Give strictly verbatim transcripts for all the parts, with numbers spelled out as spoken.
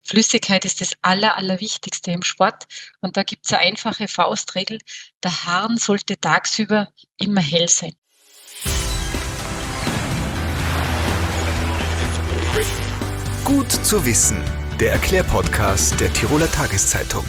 Flüssigkeit ist das Aller, Allerwichtigste im Sport. Und da gibt es eine einfache Faustregel. Der Hahn sollte tagsüber immer hell sein. Gut zu wissen, der Erklärpodcast der Tiroler Tageszeitung.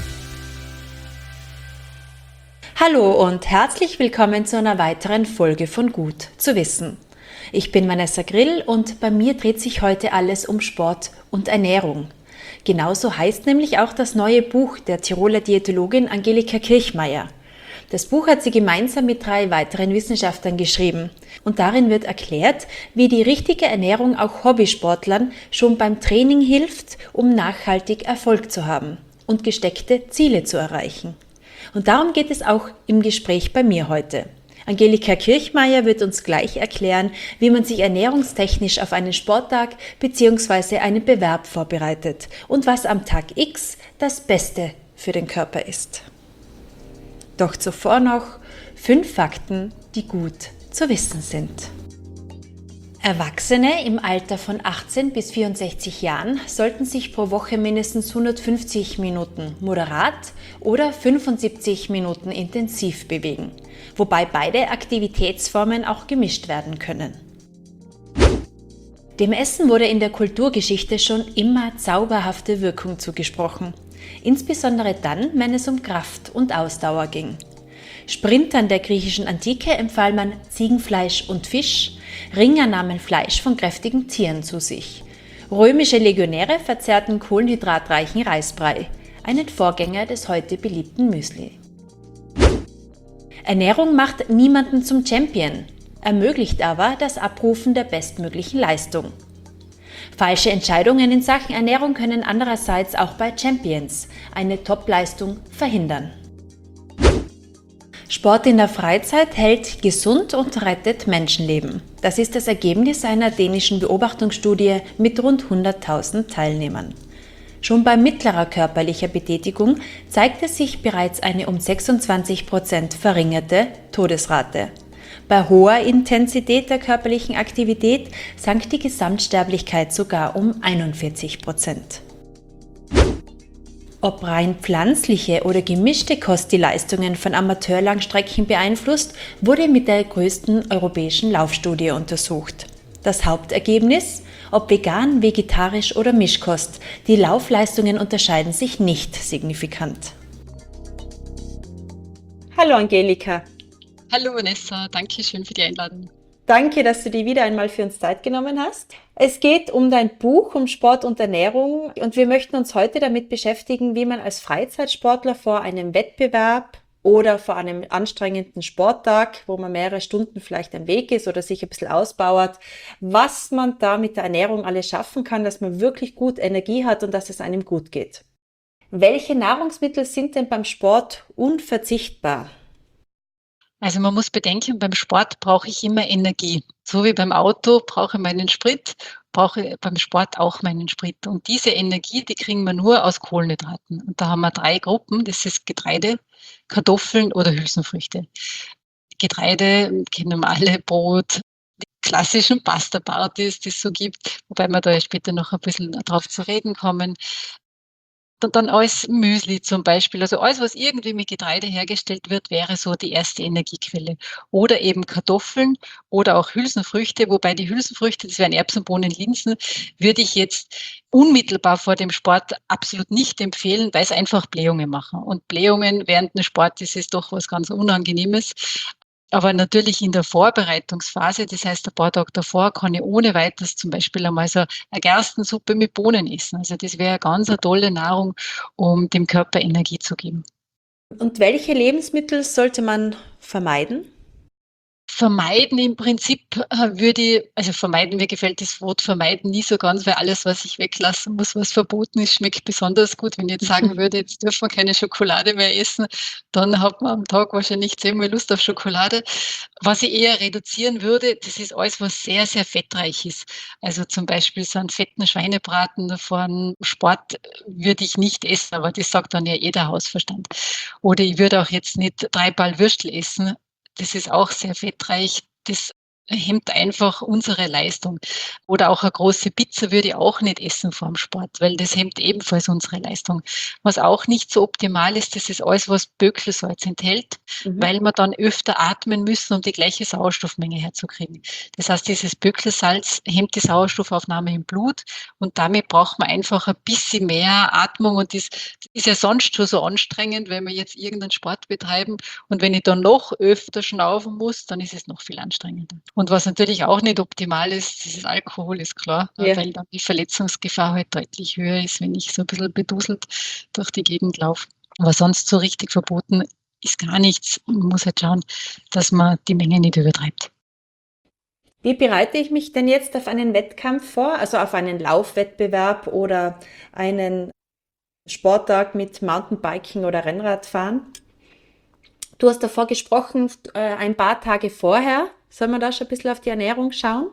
Hallo und herzlich willkommen zu einer weiteren Folge von Gut zu wissen. Ich bin Vanessa Grill und bei mir dreht sich heute alles um Sport und Ernährung. Genauso heißt nämlich auch das neue Buch der Tiroler Diätologin Angelika Kirchmeier. Das Buch hat sie gemeinsam mit drei weiteren Wissenschaftlern geschrieben. Und darin wird erklärt, wie die richtige Ernährung auch Hobbysportlern schon beim Training hilft, um nachhaltig Erfolg zu haben und gesteckte Ziele zu erreichen. Und darum geht es auch im Gespräch bei mir heute. Angelika Kirchmeier wird uns gleich erklären, wie man sich ernährungstechnisch auf einen Sporttag bzw. einen Bewerb vorbereitet und was am Tag X das Beste für den Körper ist. Doch zuvor noch fünf Fakten, die gut zu wissen sind. Erwachsene im Alter von achtzehn bis vierundsechzig Jahren sollten sich pro Woche mindestens hundertfünfzig Minuten moderat oder fünfundsiebzig Minuten intensiv bewegen, wobei beide Aktivitätsformen auch gemischt werden können. Dem Essen wurde in der Kulturgeschichte schon immer zauberhafte Wirkung zugesprochen, insbesondere dann, wenn es um Kraft und Ausdauer ging. Sprintern der griechischen Antike empfahl man Ziegenfleisch und Fisch, Ringer nahmen Fleisch von kräftigen Tieren zu sich. Römische Legionäre verzehrten kohlenhydratreichen Reisbrei, einen Vorgänger des heute beliebten Müsli. Ernährung macht niemanden zum Champion, ermöglicht aber das Abrufen der bestmöglichen Leistung. Falsche Entscheidungen in Sachen Ernährung können andererseits auch bei Champions eine Top-Leistung verhindern. Sport in der Freizeit hält gesund und rettet Menschenleben. Das ist das Ergebnis einer dänischen Beobachtungsstudie mit rund hunderttausend Teilnehmern. Schon bei mittlerer körperlicher Betätigung zeigte sich bereits eine um sechsundzwanzig Prozent verringerte Todesrate. Bei hoher Intensität der körperlichen Aktivität sank die Gesamtsterblichkeit sogar um einundvierzig Prozent. Ob rein pflanzliche oder gemischte Kost die Leistungen von Amateurlangstrecken beeinflusst, wurde mit der größten europäischen Laufstudie untersucht. Das Hauptergebnis? Ob vegan, vegetarisch oder Mischkost, die Laufleistungen unterscheiden sich nicht signifikant. Hallo Angelika. Hallo Vanessa, danke schön für die Einladung. Danke, dass du dir wieder einmal für uns Zeit genommen hast. Es geht um dein Buch, um Sport und Ernährung und wir möchten uns heute damit beschäftigen, wie man als Freizeitsportler vor einem Wettbewerb oder vor einem anstrengenden Sporttag, wo man mehrere Stunden vielleicht am Weg ist oder sich ein bisschen ausbauert, was man da mit der Ernährung alles schaffen kann, dass man wirklich gut Energie hat und dass es einem gut geht. Welche Nahrungsmittel sind denn beim Sport unverzichtbar? Also man muss bedenken, beim Sport brauche ich immer Energie. So wie beim Auto brauche ich meinen Sprit, brauche ich beim Sport auch meinen Sprit. Und diese Energie, die kriegen wir nur aus Kohlenhydraten. Und da haben wir drei Gruppen, das ist Getreide, Kartoffeln oder Hülsenfrüchte. Getreide kennen wir alle, Brot, die klassischen Pasta-Partys, die es so gibt, wobei wir da später noch ein bisschen drauf zu reden kommen. Und dann alles Müsli zum Beispiel, also alles, was irgendwie mit Getreide hergestellt wird, wäre so die erste Energiequelle. Oder eben Kartoffeln oder auch Hülsenfrüchte, wobei die Hülsenfrüchte, das wären Erbsen, Bohnen, Linsen, würde ich jetzt unmittelbar vor dem Sport absolut nicht empfehlen, weil es einfach Blähungen machen. Und Blähungen während dem Sport, das ist doch was ganz Unangenehmes. Aber natürlich in der Vorbereitungsphase, das heißt ein paar Tage davor, kann ich ohne weiteres zum Beispiel einmal so eine Gerstensuppe mit Bohnen essen. Also das wäre eine ganz eine tolle Nahrung, um dem Körper Energie zu geben. Und welche Lebensmittel sollte man vermeiden? Vermeiden im Prinzip äh, würde ich, also vermeiden, mir gefällt das Wort vermeiden nie so ganz, weil alles, was ich weglassen muss, was verboten ist, schmeckt besonders gut. Wenn ich jetzt sagen würde, jetzt dürfen wir keine Schokolade mehr essen, dann hat man am Tag wahrscheinlich zehnmal Lust auf Schokolade. Was ich eher reduzieren würde, das ist alles, was sehr, sehr fettreich ist. Also zum Beispiel so einen fetten Schweinebraten von Sport würde ich nicht essen, aber das sagt dann ja jeder Hausverstand. Oder ich würde auch jetzt nicht drei Ball Würstel essen. Das ist auch sehr fettreich. Das hemmt einfach unsere Leistung. Oder auch eine große Pizza würde ich auch nicht essen vor dem Sport, weil das hemmt ebenfalls unsere Leistung. Was auch nicht so optimal ist, das ist alles, was Böckelsalz enthält, Mhm. weil wir dann öfter atmen müssen, um die gleiche Sauerstoffmenge herzukriegen. Das heißt, dieses Böckelsalz hemmt die Sauerstoffaufnahme im Blut und damit braucht man einfach ein bisschen mehr Atmung und das ist ja sonst schon so anstrengend, wenn wir jetzt irgendeinen Sport betreiben und wenn ich dann noch öfter schnaufen muss, dann ist es noch viel anstrengender. Und was natürlich auch nicht optimal ist, dieses Alkohol ist klar, Ja. weil dann die Verletzungsgefahr halt deutlich höher ist, wenn ich so ein bisschen beduselt durch die Gegend laufe. Aber sonst so richtig verboten ist gar nichts. Man muss halt schauen, dass man die Menge nicht übertreibt. Wie bereite ich mich denn jetzt auf einen Wettkampf vor, also auf einen Laufwettbewerb oder einen Sporttag mit Mountainbiken oder Rennradfahren? Du hast davor gesprochen, äh, ein paar Tage vorher. Soll man da schon ein bisschen auf die Ernährung schauen?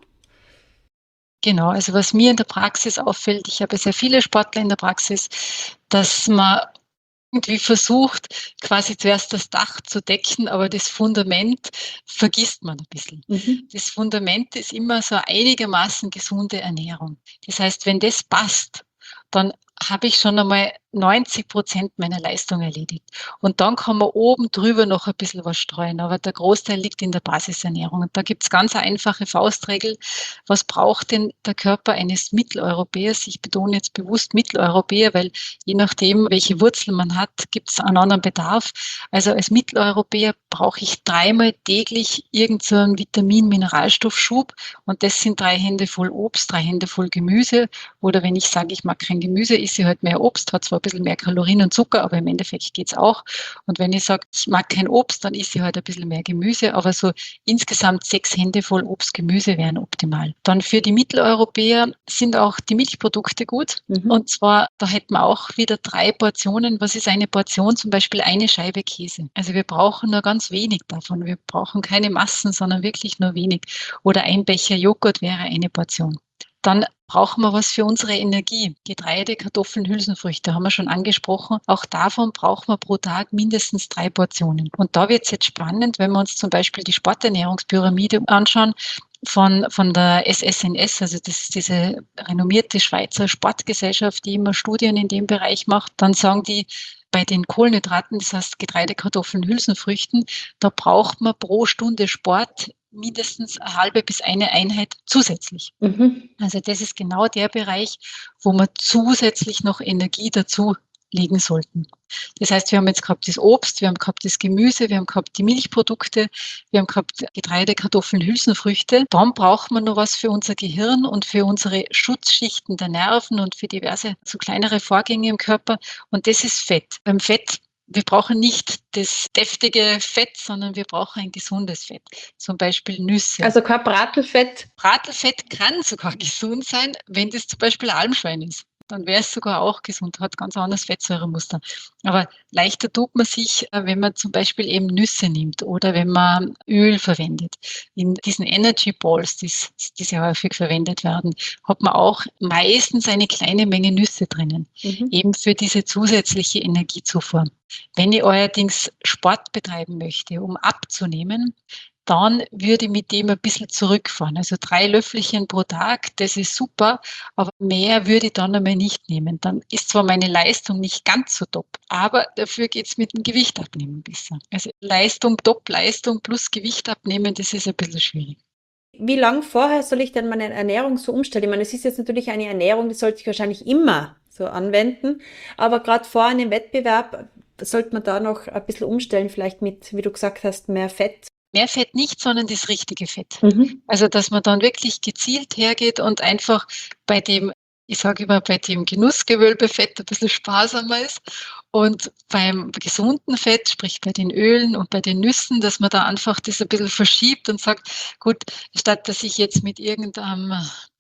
Genau, also was mir in der Praxis auffällt, ich habe sehr viele Sportler in der Praxis, dass man irgendwie versucht, quasi zuerst das Dach zu decken, aber das Fundament vergisst man ein bisschen. Mhm. Das Fundament ist immer so einigermaßen gesunde Ernährung. Das heißt, wenn das passt, dann habe ich schon einmal neunzig Prozent meiner Leistung erledigt. Und dann kann man oben drüber noch ein bisschen was streuen. Aber der Großteil liegt in der Basisernährung. Und da gibt es ganz eine einfache Faustregel. Was braucht denn der Körper eines Mitteleuropäers? Ich betone jetzt bewusst Mitteleuropäer, weil je nachdem, welche Wurzel man hat, gibt es einen anderen Bedarf. Also als Mitteleuropäer brauche ich dreimal täglich irgendeinen so einen Vitamin-Mineralstoffschub. Und das sind drei Hände voll Obst, drei Hände voll Gemüse. Oder wenn ich sage, ich mag kein Gemüse, esse ich halt mehr Obst, hat zwar ein bisschen mehr Kalorien und Zucker, aber im Endeffekt geht's auch. Und wenn ich sage, ich mag kein Obst, dann esse ich halt ein bisschen mehr Gemüse, aber so insgesamt sechs Hände voll Obst, Gemüse wären optimal. Dann für die Mitteleuropäer sind auch die Milchprodukte gut. Mhm. Und zwar, da hätten wir auch wieder drei Portionen. Was ist eine Portion? Zum Beispiel eine Scheibe Käse. Also wir brauchen nur ganz wenig davon. Wir brauchen keine Massen, sondern wirklich nur wenig. Oder ein Becher Joghurt wäre eine Portion. Dann brauchen wir was für unsere Energie. Getreide, Kartoffeln, Hülsenfrüchte haben wir schon angesprochen. Auch davon brauchen wir pro Tag mindestens drei Portionen. Und da wird es jetzt spannend, wenn wir uns zum Beispiel die Sporternährungspyramide anschauen von, von der S S N S, also das ist diese renommierte Schweizer Sportgesellschaft, die immer Studien in dem Bereich macht. Dann sagen die, bei den Kohlenhydraten, das heißt Getreide, Kartoffeln, Hülsenfrüchten, da braucht man pro Stunde Sport mindestens eine halbe bis eine Einheit zusätzlich. Mhm. Also das ist genau der Bereich, wo wir zusätzlich noch Energie dazu legen sollten. Das heißt, wir haben jetzt gehabt das Obst, wir haben gehabt das Gemüse, wir haben gehabt die Milchprodukte, wir haben gehabt Getreide, Kartoffeln, Hülsenfrüchte. Dann braucht man noch was für unser Gehirn und für unsere Schutzschichten der Nerven und für diverse so kleinere Vorgänge im Körper. Und das ist Fett. Beim Fett wir brauchen nicht das deftige Fett, sondern wir brauchen ein gesundes Fett. Zum Beispiel Nüsse. Also kein Bratelfett. Bratelfett kann sogar gesund sein, wenn das zum Beispiel Almschwein ist. Dann wäre es sogar auch gesund, hat ganz anderes Fettsäuremuster. Aber leichter tut man sich, wenn man zum Beispiel eben Nüsse nimmt oder wenn man Öl verwendet. In diesen Energy Balls, die, die sehr häufig verwendet werden, hat man auch meistens eine kleine Menge Nüsse drinnen, Mhm. eben für diese zusätzliche Energiezufuhr. Wenn ich allerdings Sport betreiben möchte, um abzunehmen, dann würde ich mit dem ein bisschen zurückfahren. Also drei Löffelchen pro Tag, das ist super, aber mehr würde ich dann einmal nicht nehmen. Dann ist zwar meine Leistung nicht ganz so top, aber dafür geht es mit dem Gewicht abnehmen besser. Also Leistung, Top-Leistung plus Gewicht abnehmen, das ist ein bisschen schwierig. Wie lang vorher soll ich denn meine Ernährung so umstellen? Ich meine, es ist jetzt natürlich eine Ernährung, die sollte ich wahrscheinlich immer so anwenden, aber gerade vor einem Wettbewerb sollte man da noch ein bisschen umstellen, vielleicht mit, wie du gesagt hast, mehr Fett. Mehr Fett nicht, sondern das richtige Fett. Mhm. Also, dass man dann wirklich gezielt hergeht und einfach bei dem, ich sage immer, bei dem Genussgewölbefett ein bisschen sparsamer ist und beim gesunden Fett, sprich bei den Ölen und bei den Nüssen, dass man da einfach das ein bisschen verschiebt und sagt, gut, statt dass ich jetzt mit irgendeinem,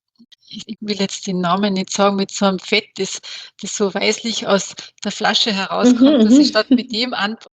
ich will jetzt den Namen nicht sagen, mit so einem Fett, das, das so weißlich aus der Flasche herauskommt, Mhm, dass ich mhm. statt mit dem an,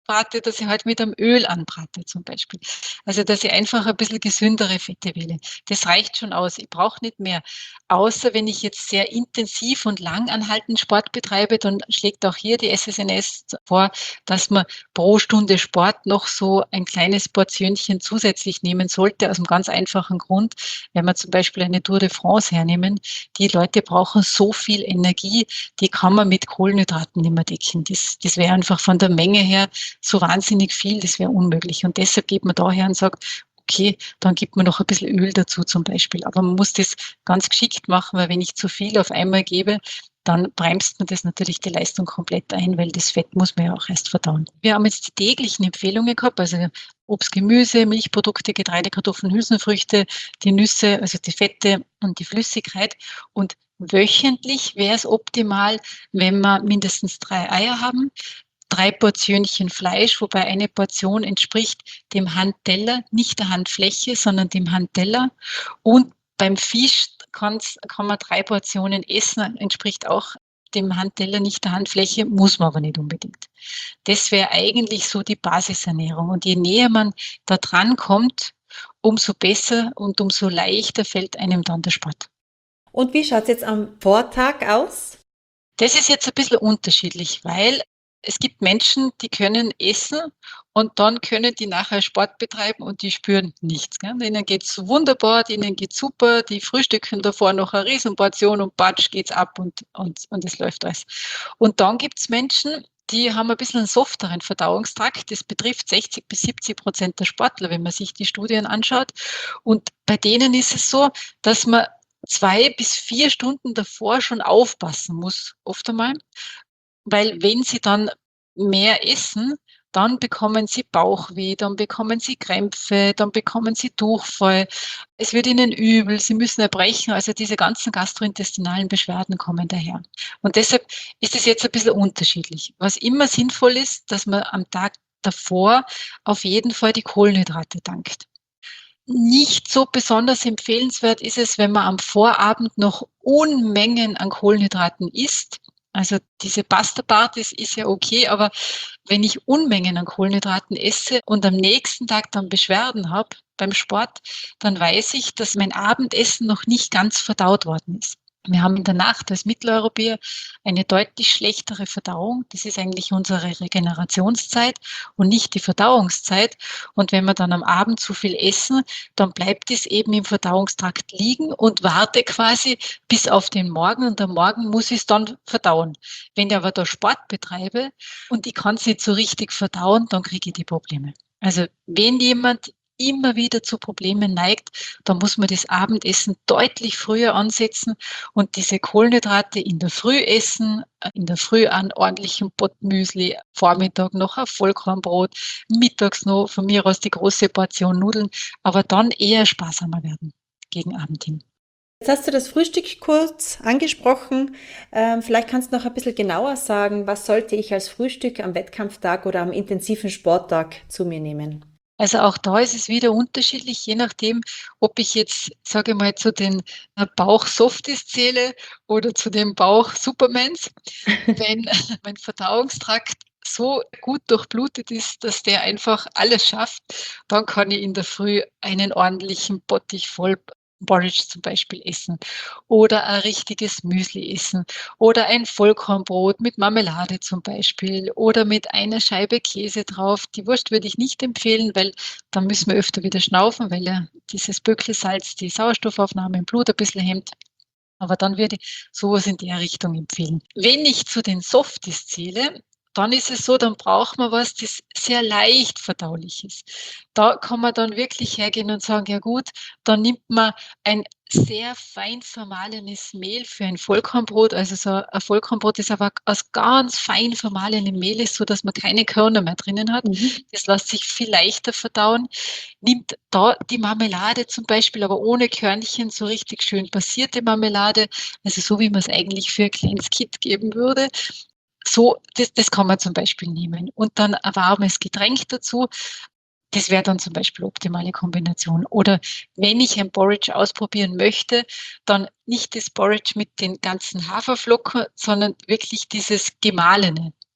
brate, dass ich halt mit einem Öl anbrate zum Beispiel. Also, dass ich einfach ein bisschen gesündere Fette wähle. Das reicht schon aus. Ich brauche nicht mehr. Außer wenn ich jetzt sehr intensiv und lang anhaltend Sport betreibe, dann schlägt auch hier die S S N S vor, dass man pro Stunde Sport noch so ein kleines Portionchen zusätzlich nehmen sollte, aus einem ganz einfachen Grund. Wenn wir zum Beispiel eine Tour de France hernehmen, die Leute brauchen so viel Energie, die kann man mit Kohlenhydraten nicht mehr decken. Das, das wäre einfach von der Menge her so wahnsinnig viel, das wäre unmöglich. Und deshalb geht man daher und sagt, okay, dann gibt man noch ein bisschen Öl dazu zum Beispiel. Aber man muss das ganz geschickt machen, weil wenn ich zu viel auf einmal gebe, dann bremst man das natürlich die Leistung komplett ein, weil das Fett muss man ja auch erst verdauen. Wir haben jetzt die täglichen Empfehlungen gehabt, also Obst, Gemüse, Milchprodukte, Getreide, Kartoffeln, Hülsenfrüchte, die Nüsse, also die Fette und die Flüssigkeit. Und wöchentlich wäre es optimal, wenn wir mindestens drei Eier haben, drei Portionchen Fleisch, wobei eine Portion entspricht dem Handteller, nicht der Handfläche, sondern dem Handteller. Und beim Fisch kann's, kann man drei Portionen essen, entspricht auch dem Handteller, nicht der Handfläche, muss man aber nicht unbedingt. Das wäre eigentlich so die Basisernährung. Und je näher man da dran kommt, umso besser und umso leichter fällt einem dann der Sport. Und wie schaut es jetzt am Vortag aus? Das ist jetzt ein bisschen unterschiedlich, weil es gibt Menschen, die können essen und dann können die nachher Sport betreiben und die spüren nichts. Gell? Denen geht's wunderbar, denen geht's super, die frühstücken davor noch eine Riesenportion und batsch geht's ab und, und, und es läuft alles. Und dann gibt's Menschen, die haben ein bisschen einen softeren Verdauungstrakt. Das betrifft sechzig bis siebzig Prozent der Sportler, wenn man sich die Studien anschaut. Und bei denen ist es so, dass man zwei bis vier Stunden davor schon aufpassen muss, oft einmal. Weil wenn sie dann mehr essen, dann bekommen sie Bauchweh, dann bekommen sie Krämpfe, dann bekommen sie Durchfall. Es wird ihnen übel, sie müssen erbrechen. Also diese ganzen gastrointestinalen Beschwerden kommen daher. Und deshalb ist es jetzt ein bisschen unterschiedlich. Was immer sinnvoll ist, dass man am Tag davor auf jeden Fall die Kohlenhydrate dankt. Nicht so besonders empfehlenswert ist es, wenn man am Vorabend noch Unmengen an Kohlenhydraten isst. Also diese Pasta-Partys ist ja okay, aber wenn ich Unmengen an Kohlenhydraten esse und am nächsten Tag dann Beschwerden habe beim Sport, dann weiß ich, dass mein Abendessen noch nicht ganz verdaut worden ist. Wir haben in der Nacht als Mitteleuropäer eine deutlich schlechtere Verdauung. Das ist eigentlich unsere Regenerationszeit und nicht die Verdauungszeit. Und wenn wir dann am Abend zu viel essen, dann bleibt es eben im Verdauungstrakt liegen und warte quasi bis auf den Morgen. Und am Morgen muss ich es dann verdauen. Wenn ich aber da Sport betreibe und ich kann es nicht so richtig verdauen, dann kriege ich die Probleme. Also wenn jemand immer wieder zu Problemen neigt, dann muss man das Abendessen deutlich früher ansetzen und diese Kohlenhydrate in der Früh essen, in der Früh an ordentlichen Pottmüsli, Vormittag noch ein Vollkornbrot, mittags noch von mir aus die große Portion Nudeln, aber dann eher sparsamer werden gegen Abend hin. Jetzt hast du das Frühstück kurz angesprochen. Ähm, vielleicht kannst du noch ein bisschen genauer sagen, was sollte ich als Frühstück am Wettkampftag oder am intensiven Sporttag zu mir nehmen? Also auch da ist es wieder unterschiedlich, je nachdem, ob ich jetzt, sage ich mal, zu den Bauch-Softies zähle oder zu den Bauch-Supermans. Wenn mein Verdauungstrakt so gut durchblutet ist, dass der einfach alles schafft, dann kann ich in der Früh einen ordentlichen Bottich voll Porridge zum Beispiel essen oder ein richtiges Müsli essen oder ein Vollkornbrot mit Marmelade zum Beispiel oder mit einer Scheibe Käse drauf. Die Wurst würde ich nicht empfehlen, weil dann müssen wir öfter wieder schnaufen, weil ja dieses Böckelsalz die Sauerstoffaufnahme im Blut ein bisschen hemmt. Aber dann würde ich sowas in der Richtung empfehlen. Wenn ich zu den Softies zähle, dann ist es so, dann braucht man was, das sehr leicht verdaulich ist. Da kann man dann wirklich hergehen und sagen, ja gut, dann nimmt man ein sehr fein vermahlenes Mehl für ein Vollkornbrot. Also so ein Vollkornbrot, das aber aus ganz fein vermahlenem Mehl ist, so dass man keine Körner mehr drinnen hat. Mhm. Das lässt sich viel leichter verdauen. Nimmt da die Marmelade zum Beispiel, aber ohne Körnchen, so richtig schön passierte Marmelade, also so wie man es eigentlich für ein kleines Kind geben würde. So, das, das kann man zum Beispiel nehmen. Und dann ein warmes Getränk dazu. Das wäre dann zum Beispiel optimale Kombination. Oder wenn ich ein Porridge ausprobieren möchte, dann nicht das Porridge mit den ganzen Haferflocken, sondern wirklich dieses Gemahlene.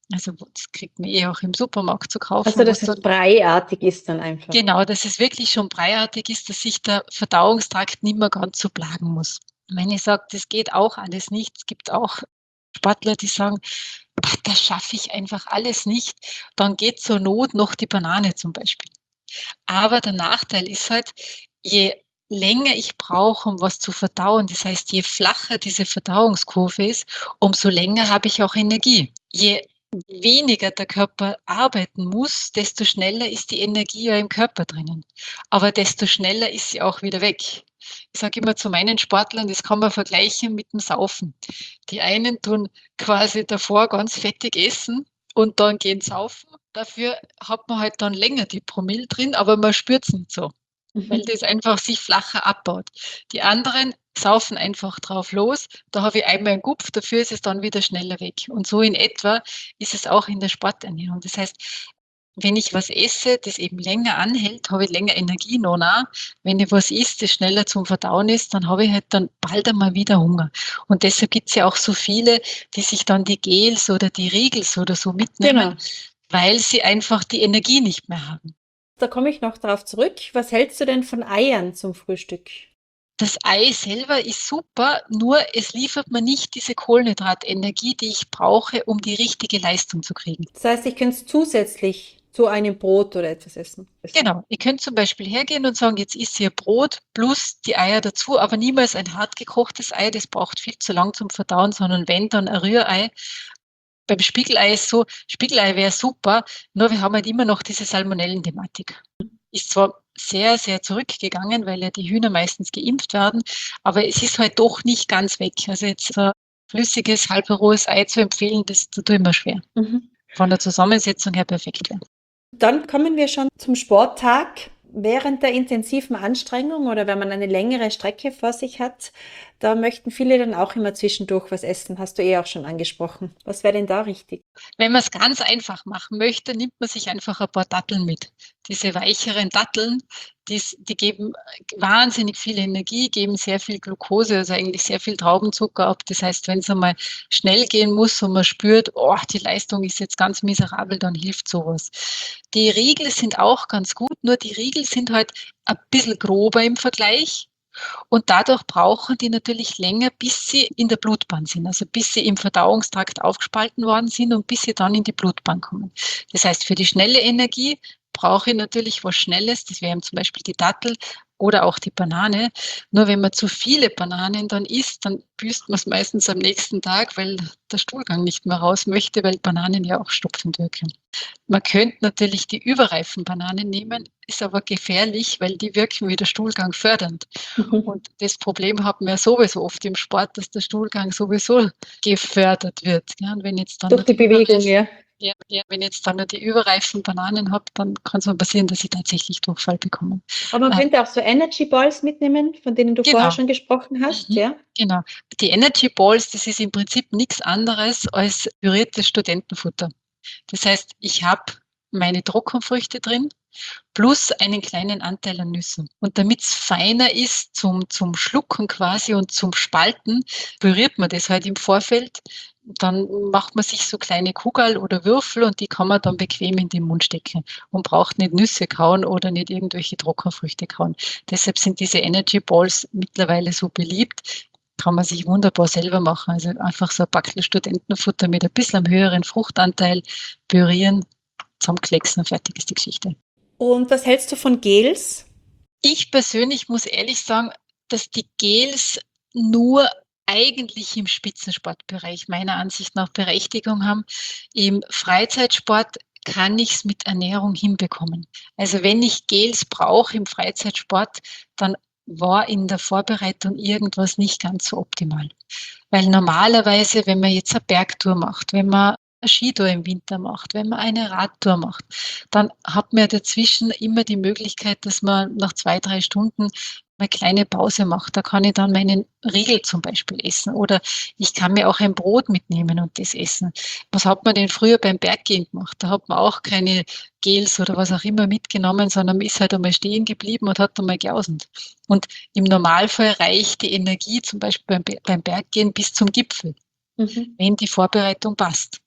Also das kriegt man eh auch im Supermarkt zu kaufen. Also, dass wo's es dann breiartig ist dann einfach. Genau, dass es wirklich schon breiartig ist, dass sich der Verdauungstrakt nicht mehr ganz so plagen muss. Wenn ich sage, das geht auch alles nicht, es gibt auch Sportler, die sagen: „Boah, das schaffe ich einfach alles nicht“, dann geht zur Not noch die Banane zum Beispiel. Aber der Nachteil ist halt, je länger ich brauche, um was zu verdauen, das heißt, je flacher diese Verdauungskurve ist, umso länger habe ich auch Energie. Je weniger der Körper arbeiten muss, desto schneller ist die Energie ja im Körper drinnen. Aber desto schneller ist sie auch wieder weg. Ich sage immer zu meinen Sportlern, das kann man vergleichen mit dem Saufen. Die einen tun quasi davor ganz fettig essen und dann gehen saufen. Dafür hat man halt dann länger die Promille drin, aber man spürt's nicht so, weil Mhm. das einfach sich flacher abbaut. Die anderen saufen einfach drauf los, da habe ich einmal einen Gupf, dafür ist es dann wieder schneller weg. Und so in etwa ist es auch in der Sporternährung. Das heißt, wenn ich was esse, das eben länger anhält, habe ich länger Energie noch nach. Wenn ich was esse, das schneller zum Verdauen ist, dann habe ich halt dann bald einmal wieder Hunger. Und deshalb gibt's ja auch so viele, die sich dann die Gels oder die Riegels oder so mitnehmen, Genau. weil sie einfach die Energie nicht mehr haben. Da komme ich noch darauf zurück. Was hältst du denn von Eiern zum Frühstück? Das Ei selber ist super, nur es liefert mir nicht diese Kohlenhydratenergie, die ich brauche, um die richtige Leistung zu kriegen. Das heißt, ich könnte es zusätzlich zu einem Brot oder etwas essen. Genau, ihr könnt zum Beispiel hergehen und sagen, jetzt isst ihr Brot plus die Eier dazu, aber niemals ein hart gekochtes Ei, das braucht viel zu lang zum Verdauen, sondern wenn, dann ein Rührei. Beim Spiegelei ist so, Spiegelei wäre super, nur wir haben halt immer noch diese Salmonellen-Thematik. Ist zwar sehr, sehr zurückgegangen, weil ja die Hühner meistens geimpft werden, aber es ist halt doch nicht ganz weg. Also jetzt ein flüssiges, halbrohes Ei zu empfehlen, das tut immer schwer. Mhm. Von der Zusammensetzung her perfekt wäre. Dann kommen wir schon zum Sporttag. Während der intensiven Anstrengung oder wenn man eine längere Strecke vor sich hat, da möchten viele dann auch immer zwischendurch was essen. Hast du eh auch schon angesprochen. Was wäre denn da richtig? Wenn man es ganz einfach machen möchte, nimmt man sich einfach ein paar Datteln mit. Diese weicheren Datteln, die's, die geben wahnsinnig viel Energie, geben sehr viel Glucose, also eigentlich sehr viel Traubenzucker ab. Das heißt, wenn es einmal schnell gehen muss und man spürt, oh, die Leistung ist jetzt ganz miserabel, dann hilft sowas. Die Riegel sind auch ganz gut, nur die Riegel sind halt ein bisschen grober im Vergleich. Und dadurch brauchen die natürlich länger, bis sie in der Blutbahn sind, also bis sie im Verdauungstrakt aufgespalten worden sind und bis sie dann in die Blutbahn kommen. Das heißt, für die schnelle Energie brauche ich natürlich was Schnelles, das wären zum Beispiel die Dattel oder auch die Banane. Nur wenn man zu viele Bananen dann isst, dann büßt man es meistens am nächsten Tag, weil der Stuhlgang nicht mehr raus möchte, weil Bananen ja auch stopfend wirken. Man könnte natürlich die überreifen Bananen nehmen, ist aber gefährlich, weil die wirken wie der Stuhlgang fördernd. Und das Problem hat man ja sowieso oft im Sport, dass der Stuhlgang sowieso gefördert wird. Ja, und wenn jetzt dann Durch noch die die Bewegung, überreifen, ja. ja, ja, wenn jetzt dann noch die überreifen Bananen habe, dann kann es mal passieren, dass ich tatsächlich Durchfall bekomme. Aber man Äh, könnte auch so Energy Balls mitnehmen, von denen du vorher genau. schon gesprochen hast, Mhm. ja? Genau. Die Energy Balls, das ist im Prinzip nichts anderes als püriertes Studentenfutter. Das heißt, ich habe meine Trockenfrüchte drin plus einen kleinen Anteil an Nüssen. Und damit es feiner ist zum, zum Schlucken quasi und zum Spalten, püriert man das halt im Vorfeld. Dann macht man sich so kleine Kugeln oder Würfel und die kann man dann bequem in den Mund stecken und braucht nicht Nüsse kauen oder nicht irgendwelche Trockenfrüchte kauen. Deshalb sind diese Energy Balls mittlerweile so beliebt. Kann man sich wunderbar selber machen. Also einfach so ein Backel Studentenfutter mit ein bisschen einem höheren Fruchtanteil pürieren, zusammenklecksen und fertig ist die Geschichte. Und was hältst du von Gels? Ich persönlich muss ehrlich sagen, dass die Gels nur eigentlich im Spitzensportbereich meiner Ansicht nach Berechtigung haben. Im Freizeitsport kann ich es mit Ernährung hinbekommen. Also wenn ich Gels brauche im Freizeitsport, dann war in der Vorbereitung irgendwas nicht ganz so optimal. Weil normalerweise, wenn man jetzt eine Bergtour macht, wenn man eine Skitour im Winter macht, wenn man eine Radtour macht, dann hat man ja dazwischen immer die Möglichkeit, dass man nach zwei, drei Stunden eine kleine Pause macht. Da kann ich dann meinen Riegel zum Beispiel essen oder ich kann mir auch ein Brot mitnehmen und das essen. Was hat man denn früher beim Berggehen gemacht? Da hat man auch keine Gels oder was auch immer mitgenommen, sondern man ist halt einmal stehen geblieben und hat einmal geausend. Und im Normalfall reicht die Energie zum Beispiel beim, beim Berggehen bis zum Gipfel, Mhm. wenn die Vorbereitung passt.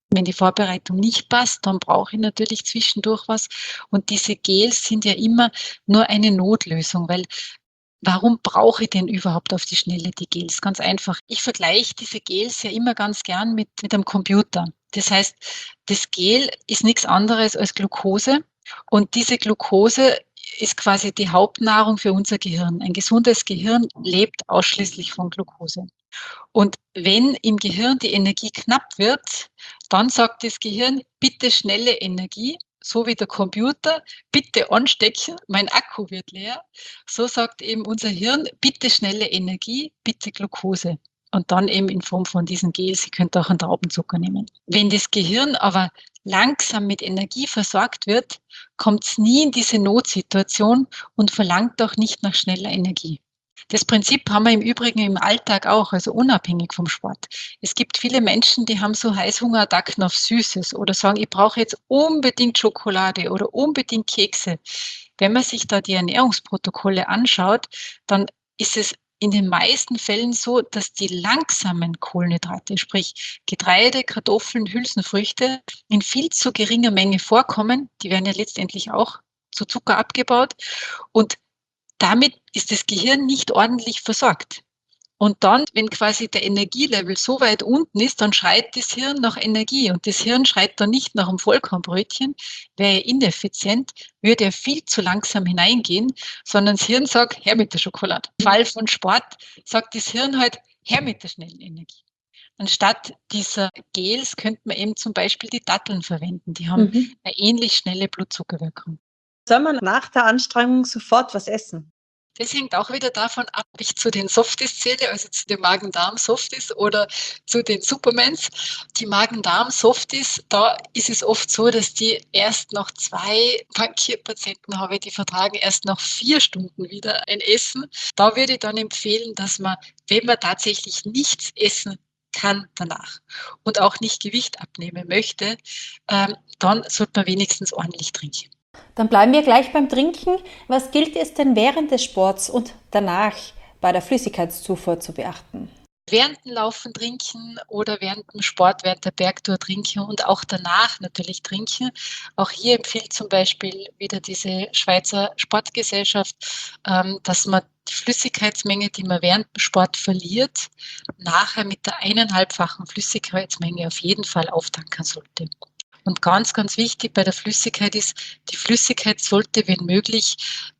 Wenn die Vorbereitung nicht passt, dann brauche ich natürlich zwischendurch was. Und diese Gels sind ja immer nur eine Notlösung, weil warum brauche ich denn überhaupt auf die Schnelle die Gels? Ganz einfach. Ich vergleiche diese Gels ja immer ganz gern mit, mit einem Computer. Das heißt, das Gel ist nichts anderes als Glucose und diese Glucose ist quasi die Hauptnahrung für unser Gehirn. Ein gesundes Gehirn lebt ausschließlich von Glucose. Und wenn im Gehirn die Energie knapp wird, dann sagt das Gehirn, bitte schnelle Energie, so wie der Computer, bitte anstecken, mein Akku wird leer. So sagt eben unser Hirn, bitte schnelle Energie, bitte Glucose. Und dann eben in Form von diesen Gels, Sie könnt auch einen Traubenzucker nehmen. Wenn das Gehirn aber langsam mit Energie versorgt wird, kommt es nie in diese Notsituation und verlangt auch nicht nach schneller Energie. Das Prinzip haben wir im Übrigen im Alltag auch, also unabhängig vom Sport. Es gibt viele Menschen, die haben so Heißhungerattacken auf Süßes oder sagen, ich brauche jetzt unbedingt Schokolade oder unbedingt Kekse. Wenn man sich da die Ernährungsprotokolle anschaut, dann ist es in den meisten Fällen so, dass die langsamen Kohlenhydrate, sprich Getreide, Kartoffeln, Hülsenfrüchte, in viel zu geringer Menge vorkommen. Die werden ja letztendlich auch zu Zucker abgebaut und damit ist das Gehirn nicht ordentlich versorgt. Und dann, wenn quasi der Energielevel so weit unten ist, dann schreit das Hirn nach Energie. Und das Hirn schreit dann nicht nach einem Vollkornbrötchen, wäre ja ineffizient, würde ja viel zu langsam hineingehen, sondern das Hirn sagt, her mit der Schokolade. Im Fall von Sport sagt das Hirn halt, her mit der schnellen Energie. Anstatt dieser Gels könnte man eben zum Beispiel die Datteln verwenden. Die haben mhm. eine ähnlich schnelle Blutzuckerwirkung. Soll man nach der Anstrengung sofort was essen? Das hängt auch wieder davon ab, ob ich zu den Softies zähle, also zu den Magen-Darm-Softies oder zu den Supermans. Die Magen-Darm-Softies, da ist es oft so, dass die erst nach zwei, manche Patienten habe ich, die vertragen erst nach vier Stunden wieder ein Essen. Da würde ich dann empfehlen, dass man, wenn man tatsächlich nichts essen kann danach und auch nicht Gewicht abnehmen möchte, ähm, dann sollte man wenigstens ordentlich trinken. Dann bleiben wir gleich beim Trinken. Was gilt es denn während des Sports und danach bei der Flüssigkeitszufuhr zu beachten? Während dem Laufen trinken oder während dem Sport, während der Bergtour trinken und auch danach natürlich trinken. Auch hier empfiehlt zum Beispiel wieder diese Schweizer Sportgesellschaft, dass man die Flüssigkeitsmenge, die man während dem Sport verliert, nachher mit der eineinhalbfachen Flüssigkeitsmenge auf jeden Fall auftanken sollte. Und ganz, ganz wichtig bei der Flüssigkeit ist, die Flüssigkeit sollte, wenn möglich,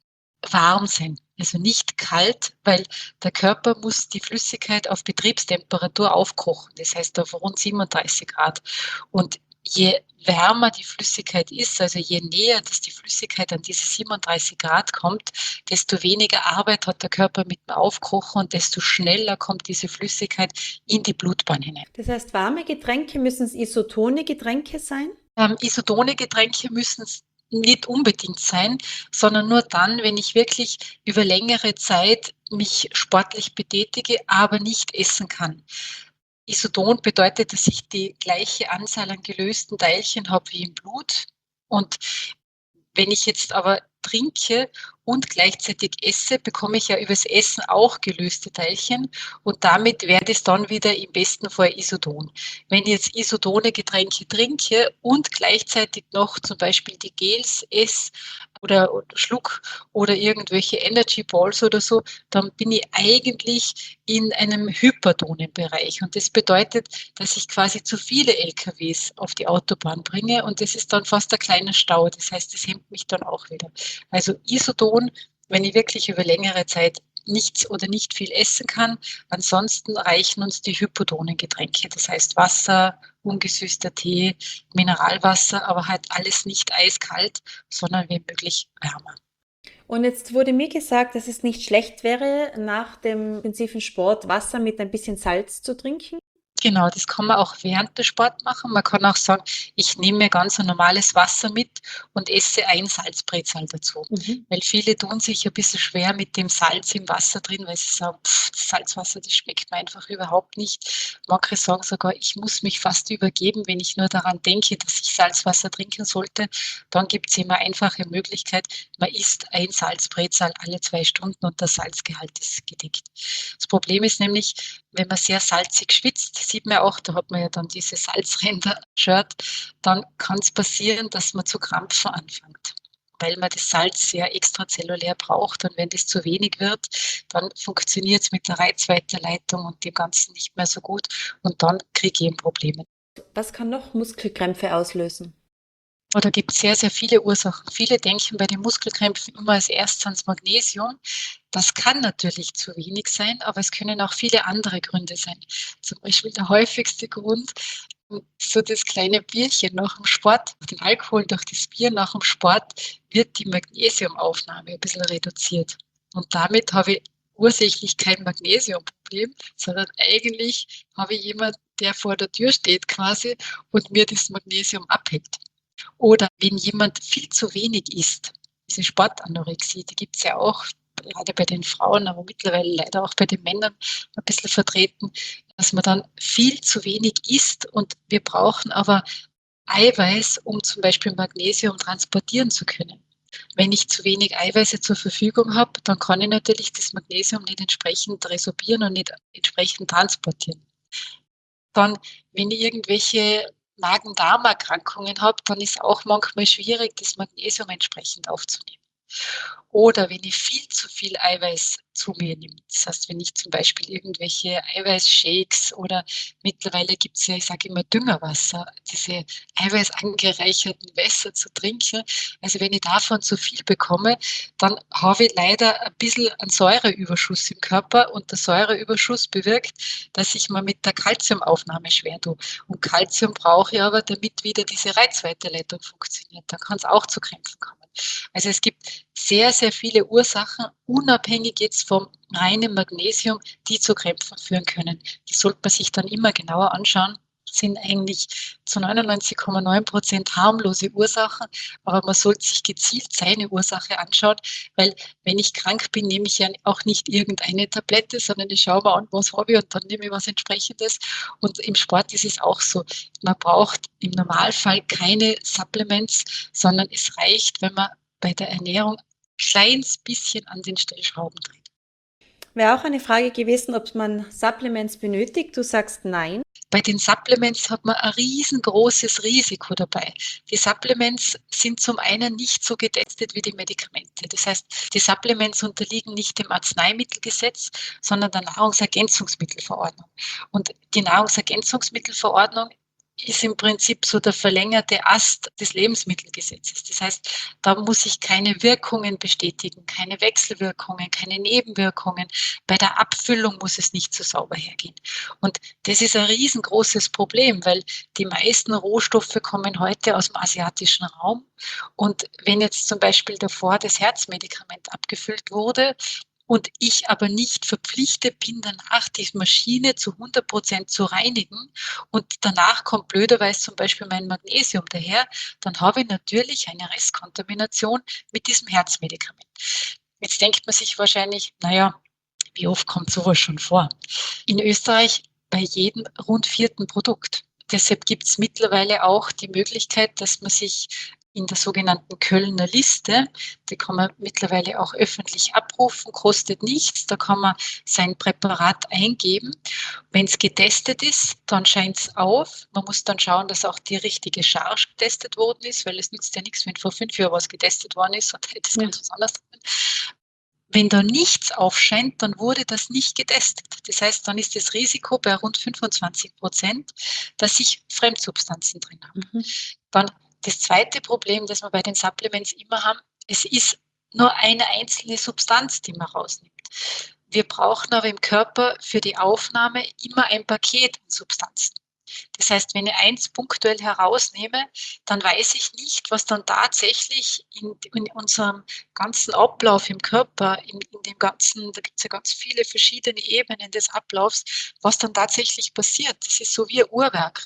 warm sein. Also nicht kalt, weil der Körper muss die Flüssigkeit auf Betriebstemperatur aufkochen. Das heißt auf rund siebenunddreißig Grad. Und je wärmer die Flüssigkeit ist, also je näher, dass die Flüssigkeit an diese siebenunddreißig Grad kommt, desto weniger Arbeit hat der Körper mit dem Aufkochen und desto schneller kommt diese Flüssigkeit in die Blutbahn hinein. Das heißt, warme Getränke müssen es isotone Getränke sein? Ähm, isotone Getränke müssen es nicht unbedingt sein, sondern nur dann, wenn ich wirklich über längere Zeit mich sportlich betätige, aber nicht essen kann. Isoton bedeutet, dass ich die gleiche Anzahl an gelösten Teilchen habe wie im Blut. Und wenn ich jetzt aber trinke und gleichzeitig esse, bekomme ich ja übers Essen auch gelöste Teilchen und damit wäre das dann wieder im besten Fall Isoton. Wenn ich jetzt isotone Getränke trinke und gleichzeitig noch zum Beispiel die Gels esse oder, oder schluck oder irgendwelche Energy Balls oder so, dann bin ich eigentlich in einem hypertonen Bereich und das bedeutet, dass ich quasi zu viele L K Ws auf die Autobahn bringe und das ist dann fast ein kleiner Stau. Das heißt, das hemmt mich dann auch wieder. Also Isoton, wenn ich wirklich über längere Zeit nichts oder nicht viel essen kann. Ansonsten reichen uns die hypotonen Getränke, das heißt Wasser, ungesüßter Tee, Mineralwasser, aber halt alles nicht eiskalt, sondern wenn möglich wärmer. Und jetzt wurde mir gesagt, dass es nicht schlecht wäre, nach dem intensiven Sport Wasser mit ein bisschen Salz zu trinken. Genau, das kann man auch während des Sports machen. Man kann auch sagen, ich nehme mir ganz ein normales Wasser mit und esse ein Salzbrezel dazu. Mhm. Weil viele tun sich ein bisschen schwer mit dem Salz im Wasser drin, weil sie sagen, pff, das Salzwasser, das schmeckt mir einfach überhaupt nicht. Manche sagen sogar, ich muss mich fast übergeben, wenn ich nur daran denke, dass ich Salzwasser trinken sollte. Dann gibt es immer eine einfache Möglichkeit, man isst ein Salzbrezel alle zwei Stunden und der Salzgehalt ist gedeckt. Das Problem ist nämlich, wenn man sehr salzig schwitzt, sieht man auch, da hat man ja dann diese Salzränder-Shirt, dann kann es passieren, dass man zu krampfen anfängt, weil man das Salz sehr extrazellulär braucht, und wenn das zu wenig wird, dann funktioniert es mit der Reizweiterleitung und dem Ganzen nicht mehr so gut, und dann kriege ich eben Probleme. Was kann noch Muskelkrämpfe auslösen? Oh, da gibt es sehr, sehr viele Ursachen. Viele denken bei den Muskelkrämpfen immer als erstes ans Magnesium. Das kann natürlich zu wenig sein, aber es können auch viele andere Gründe sein. Zum Beispiel der häufigste Grund, so das kleine Bierchen nach dem Sport, den Alkohol durch das Bier nach dem Sport, wird die Magnesiumaufnahme ein bisschen reduziert. Und damit habe ich ursächlich kein Magnesiumproblem, sondern eigentlich habe ich jemanden, der vor der Tür steht quasi und mir das Magnesium abhängt. Oder wenn jemand viel zu wenig isst, diese Sportanorexie, die gibt es ja auch, gerade bei den Frauen, aber mittlerweile leider auch bei den Männern ein bisschen vertreten, dass man dann viel zu wenig isst, und wir brauchen aber Eiweiß, um zum Beispiel Magnesium transportieren zu können. Wenn ich zu wenig Eiweiße zur Verfügung habe, dann kann ich natürlich das Magnesium nicht entsprechend resorbieren und nicht entsprechend transportieren. Dann, wenn ich irgendwelche Magen-Darm-Erkrankungen habe, dann ist es auch manchmal schwierig, das Magnesium entsprechend aufzunehmen. Oder wenn ich viel zu viel Eiweiß zu mir nehme. Das heißt, wenn ich zum Beispiel irgendwelche Eiweißshakes, oder mittlerweile gibt es ja, ich sage immer Düngerwasser, diese eiweißangereicherten Wässer zu trinken. Also wenn ich davon zu viel bekomme, dann habe ich leider ein bisschen einen Säureüberschuss im Körper, und der Säureüberschuss bewirkt, dass ich mir mit der Kalziumaufnahme schwer tue. Und Kalzium brauche ich aber, damit wieder diese Reizweiterleitung funktioniert. Da kann es auch zu Krämpfen kommen. Also es gibt sehr, sehr viele Ursachen, unabhängig jetzt vom reinen Magnesium, die zu Krämpfen führen können. Die sollte man sich dann immer genauer anschauen. Das sind eigentlich zu neunundneunzig Komma neun Prozent harmlose Ursachen, aber man sollte sich gezielt seine Ursache anschauen, weil wenn ich krank bin, nehme ich ja auch nicht irgendeine Tablette, sondern ich schaue mir an, was habe ich, und dann nehme ich was Entsprechendes. Und im Sport ist es auch so. Man braucht im Normalfall keine Supplements, sondern es reicht, wenn man bei der Ernährung ein kleines bisschen an den Stellschrauben dreht. Wäre auch eine Frage gewesen, ob man Supplements benötigt. Du sagst nein. Bei den Supplements hat man ein riesengroßes Risiko dabei. Die Supplements sind zum einen nicht so getestet wie die Medikamente. Das heißt, die Supplements unterliegen nicht dem Arzneimittelgesetz, sondern der Nahrungsergänzungsmittelverordnung. Und die Nahrungsergänzungsmittelverordnung ist im Prinzip so der verlängerte Ast des Lebensmittelgesetzes. Das heißt, da muss ich keine Wirkungen bestätigen, keine Wechselwirkungen, keine Nebenwirkungen. Bei der Abfüllung muss es nicht so sauber hergehen. Und das ist ein riesengroßes Problem, weil die meisten Rohstoffe kommen heute aus dem asiatischen Raum. Und wenn jetzt zum Beispiel davor das Herzmedikament abgefüllt wurde, und ich aber nicht verpflichtet bin, danach die Maschine zu hundert Prozent zu reinigen, und danach kommt blöderweise zum Beispiel mein Magnesium daher, dann habe ich natürlich eine Restkontamination mit diesem Herzmedikament. Jetzt denkt man sich wahrscheinlich, naja, wie oft kommt sowas schon vor? In Österreich bei jedem rund vierten Produkt. Deshalb gibt es mittlerweile auch die Möglichkeit, dass man sich in der sogenannten Kölner Liste, die kann man mittlerweile auch öffentlich abrufen, kostet nichts, da kann man sein Präparat eingeben. Wenn es getestet ist, dann scheint es auf. Man muss dann schauen, dass auch die richtige Charge getestet worden ist, weil es nützt ja nichts, wenn vor fünf Jahren was getestet worden ist und hätte es ganz was anderes drin. Wenn da nichts aufscheint, dann wurde das nicht getestet. Das heißt, dann ist das Risiko bei rund fünfundzwanzig Prozent, dass ich Fremdsubstanzen drin habe. Mhm. Dann das zweite Problem, das wir bei den Supplements immer haben, es ist nur eine einzelne Substanz, die man rausnimmt. Wir brauchen aber im Körper für die Aufnahme immer ein Paket an Substanzen. Das heißt, wenn ich eins punktuell herausnehme, dann weiß ich nicht, was dann tatsächlich in, in unserem ganzen Ablauf im Körper, in, in dem ganzen, da gibt es ja ganz viele verschiedene Ebenen des Ablaufs, was dann tatsächlich passiert. Das ist so wie ein Uhrwerk.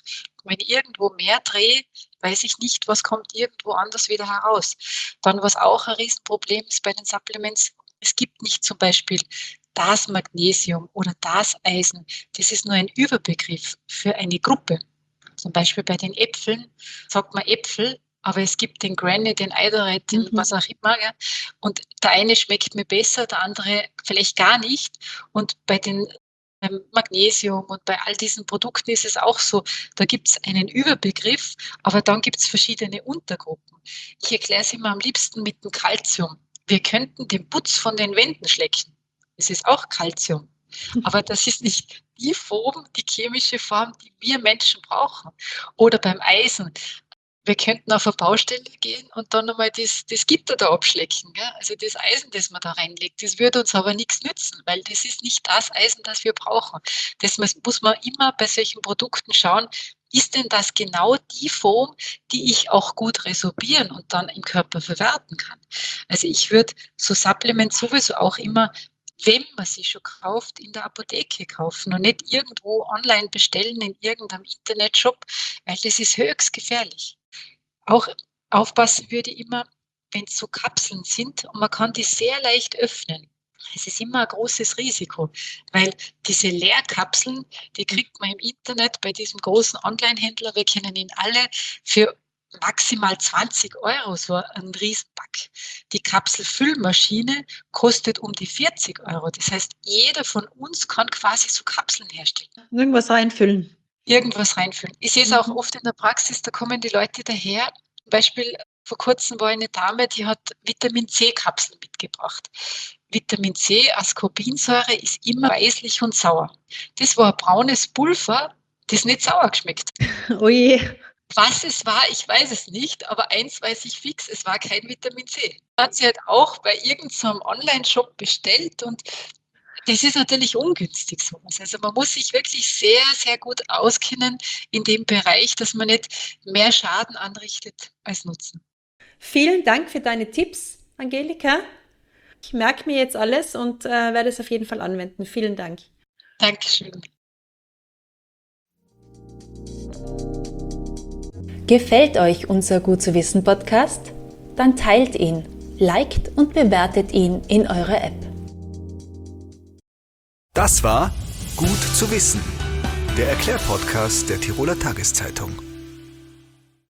Wenn ich irgendwo mehr drehe, weiß ich nicht, was kommt irgendwo anders wieder heraus. Dann, was auch ein Riesenproblem ist bei den Supplements, es gibt nicht zum Beispiel das Magnesium oder das Eisen. Das ist nur ein Überbegriff für eine Gruppe. Zum Beispiel bei den Äpfeln sagt man Äpfel, aber es gibt den Granny, den Eidereit, den Mhm. was auch immer. Ja. Und der eine schmeckt mir besser, der andere vielleicht gar nicht. Und bei den beim Magnesium und bei all diesen Produkten ist es auch so, da gibt es einen Überbegriff, aber dann gibt es verschiedene Untergruppen. Ich erkläre es immer am liebsten mit dem Calcium. Wir könnten den Putz von den Wänden schlecken. Es ist auch Calcium. Aber das ist nicht die Form, die chemische Form, die wir Menschen brauchen. Oder beim Eisen. Wir könnten auf eine Baustelle gehen und dann nochmal das, das Gitter da abschlecken. Gell? Also das Eisen, das man da reinlegt, das würde uns aber nichts nützen, weil das ist nicht das Eisen, das wir brauchen. Das muss man immer bei solchen Produkten schauen, ist denn das genau die Form, die ich auch gut resorbieren und dann im Körper verwerten kann? Also ich würde so Supplements sowieso auch immer, wenn man sie schon kauft, in der Apotheke kaufen und nicht irgendwo online bestellen in irgendeinem Internetshop, weil das ist höchst gefährlich. Auch aufpassen würde ich immer, wenn es so Kapseln sind und man kann die sehr leicht öffnen. Es ist immer ein großes Risiko, weil diese Leerkapseln, die kriegt man im Internet bei diesem großen Online-Händler, wir kennen ihn alle, für maximal zwanzig Euro, so ein Riesenpack. Die Kapselfüllmaschine kostet um die vierzig Euro. Das heißt, jeder von uns kann quasi so Kapseln herstellen. Irgendwas reinfüllen. Irgendwas reinfüllen. Ich sehe es auch Mhm. oft in der Praxis, da kommen die Leute daher. Zum Beispiel vor kurzem war eine Dame, die hat Vitamin-C-Kapseln mitgebracht. Vitamin C, Ascorbinsäure, ist immer weißlich und sauer. Das war ein braunes Pulver, das nicht sauer geschmeckt. Oh je. Was es war, ich weiß es nicht, aber eins weiß ich fix, es war kein Vitamin C. Hat sie halt auch bei irgendeinem so Online-Shop bestellt und das ist natürlich ungünstig sowas. Also man muss sich wirklich sehr, sehr gut auskennen in dem Bereich, dass man nicht mehr Schaden anrichtet als Nutzen. Vielen Dank für deine Tipps, Angelika. Ich merke mir jetzt alles und äh, werde es auf jeden Fall anwenden. Vielen Dank. Dankeschön. Gefällt euch unser Gut zu wissen Podcast? Dann teilt ihn, liked und bewertet ihn in eurer App. Das war Gut zu wissen, der Erklärpodcast der Tiroler Tageszeitung.